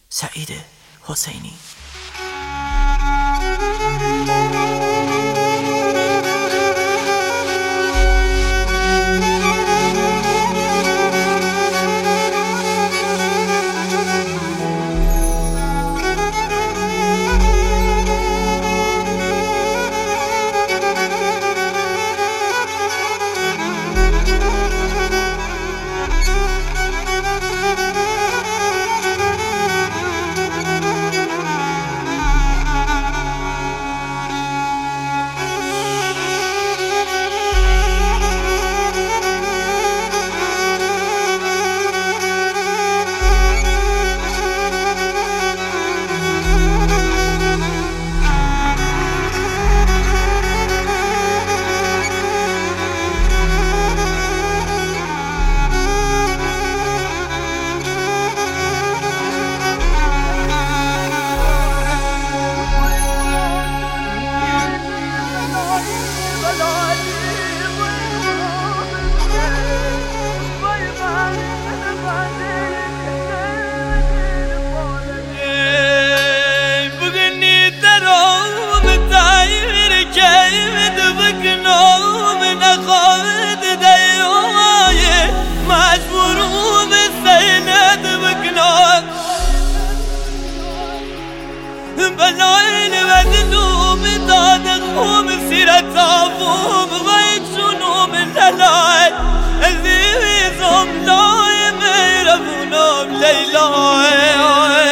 سعید حسینی. بلاين بدلوم دادخوم سيرة عفوم غيك شنوم الليل الذيزم لايم يرفونوم ليلاي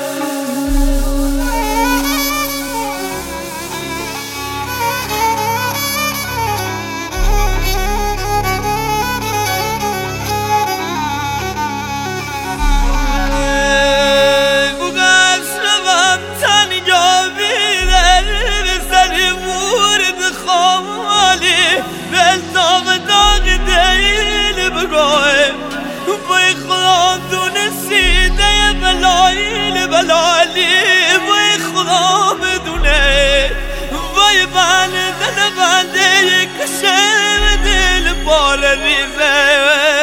بلالی وای خدا بدونه وای بنده یک کشه دل بار ریزه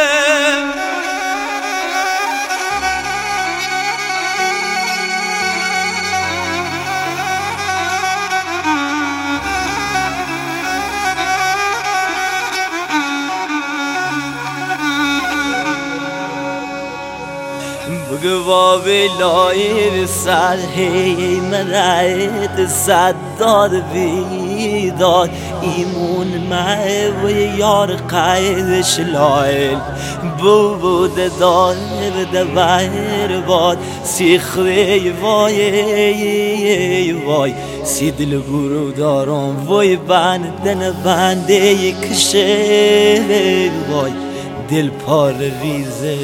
بگو بلای سر هی مرد صداد بیداد ایمون مه و یار قیدش لایل بود دار بده بیر باد سیخوی وای سی دل برو دارم وای بنده کشه وای دل پار ریزه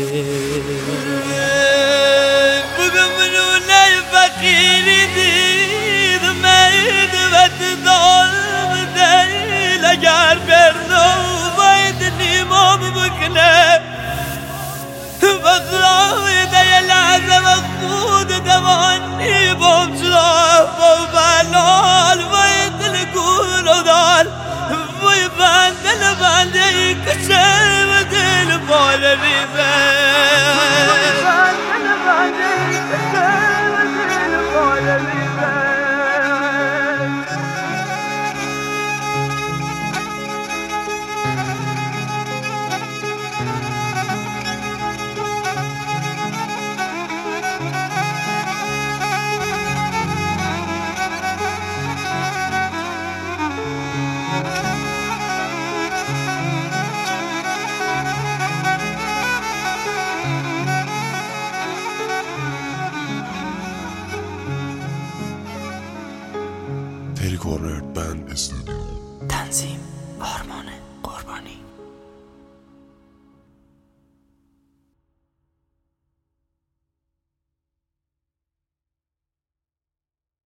فقیری دید مید و دارم دیل اگر بردو باید نیمام بکنه بخرای دی لحظه و خود دوانی بمجرا با بلال باید دل گورو دار باید بنده کشه و دل بار ریزه تری کورنر بند استودیو تنظیم آرمان.